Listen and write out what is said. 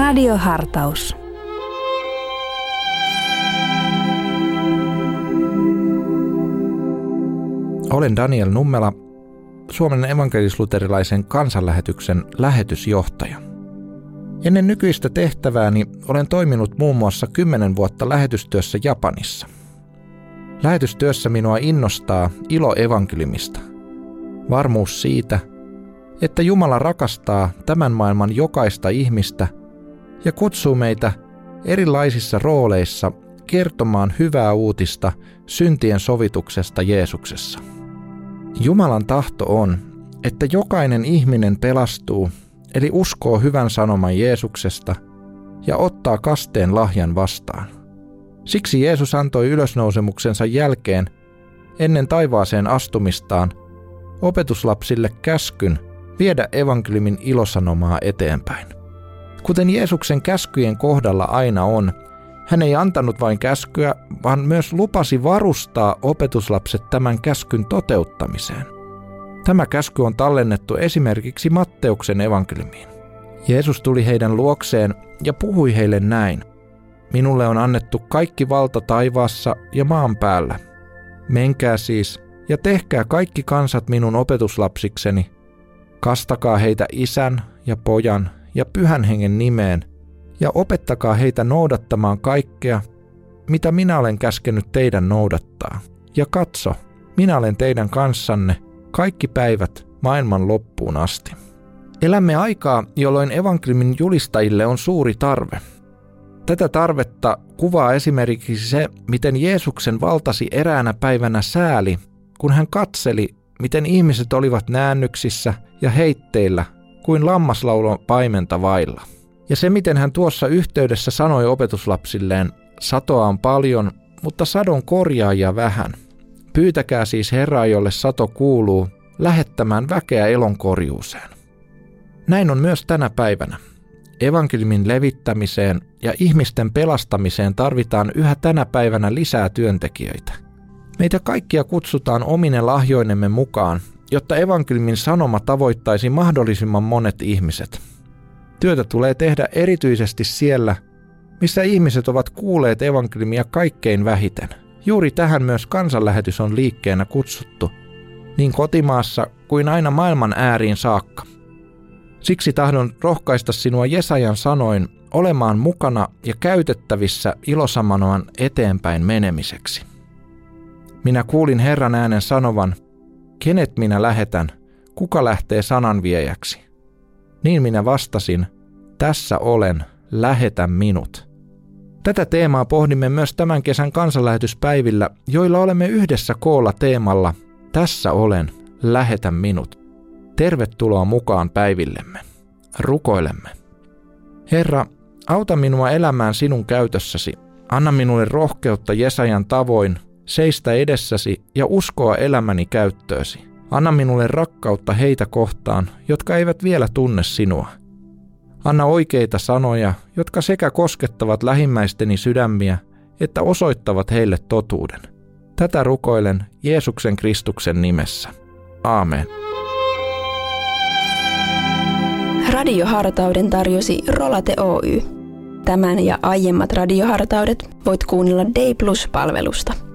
Radiohartaus. Olen Daniel Nummela, Suomen evankelis-luterilaisen kansanlähetyksen lähetysjohtaja. Ennen nykyistä tehtävääni olen toiminut muun muassa 10 vuotta lähetystyössä Japanissa. Lähetystyössä minua innostaa ilo evankeliumista, varmuus siitä, että Jumala rakastaa tämän maailman jokaista ihmistä ja kutsuu meitä erilaisissa rooleissa kertomaan hyvää uutista syntien sovituksesta Jeesuksessa. Jumalan tahto on, että jokainen ihminen pelastuu, eli uskoo hyvän sanoman Jeesuksesta ja ottaa kasteen lahjan vastaan. Siksi Jeesus antoi ylösnousemuksensa jälkeen, ennen taivaaseen astumistaan, opetuslapsille käskyn viedä evankeliumin ilosanomaa eteenpäin. Kuten Jeesuksen käskyjen kohdalla aina on, hän ei antanut vain käskyä, vaan myös lupasi varustaa opetuslapset tämän käskyn toteuttamiseen. Tämä käsky on tallennettu esimerkiksi Matteuksen evankeliumiin. Jeesus tuli heidän luokseen ja puhui heille näin. Minulle on annettu kaikki valta taivaassa ja maan päällä. Menkää siis ja tehkää kaikki kansat minun opetuslapsikseni. Kastakaa heitä Isän ja Pojan ja Pyhän Hengen nimeen ja opettakaa heitä noudattamaan kaikkea, mitä minä olen käskenyt teidän noudattaa. Ja katso, minä olen teidän kanssanne kaikki päivät maailman loppuun asti. Elämme aikaa, jolloin evankeliumin julistajille on suuri tarve. Tätä tarvetta kuvaa esimerkiksi se, miten Jeesuksen valtasi eräänä päivänä sääli, kun hän katseli, miten ihmiset olivat näännyksissä ja heitteillä kuin lammaslaulon paimenta vailla. Ja se, miten hän tuossa yhteydessä sanoi opetuslapsilleen, satoa on paljon, mutta sadon korjaajia vähän. Pyytäkää siis Herraa, jolle sato kuuluu, lähettämään väkeä elonkorjuuseen. Näin on myös tänä päivänä. Evankeliumin levittämiseen ja ihmisten pelastamiseen tarvitaan yhä tänä päivänä lisää työntekijöitä. Meitä kaikkia kutsutaan omine lahjoinemme mukaan, jotta evankeliumin sanoma tavoittaisi mahdollisimman monet ihmiset. Työtä tulee tehdä erityisesti siellä, missä ihmiset ovat kuulleet evankeliumia kaikkein vähiten. Juuri tähän myös kansanlähetys on liikkeenä kutsuttu, niin kotimaassa kuin aina maailman ääriin saakka. Siksi tahdon rohkaista sinua Jesajan sanoin olemaan mukana ja käytettävissä ilosanoman eteenpäin menemiseksi. Minä kuulin Herran äänen sanovan, kenet minä lähetän, kuka lähtee sananviejäksi? Niin minä vastasin, tässä olen, lähetä minut. Tätä teemaa pohdimme myös tämän kesän kansanlähetyspäivillä, joilla olemme yhdessä koolla teemalla, tässä olen, lähetä minut. Tervetuloa mukaan päivillemme. Rukoilemme. Herra, auta minua elämään sinun käytössäsi. Anna minulle rohkeutta Jesajan tavoin, seistä edessäsi ja uskoa elämäni käyttöösi. Anna minulle rakkautta heitä kohtaan, jotka eivät vielä tunne sinua. Anna oikeita sanoja, jotka sekä koskettavat lähimmäisteni sydämiä, että osoittavat heille totuuden. Tätä rukoilen Jeesuksen Kristuksen nimessä. Aamen. Radiohartauden tarjosi Rolate Oy. Tämän ja aiemmat radiohartaudet voit kuunnella Day Plus-palvelusta.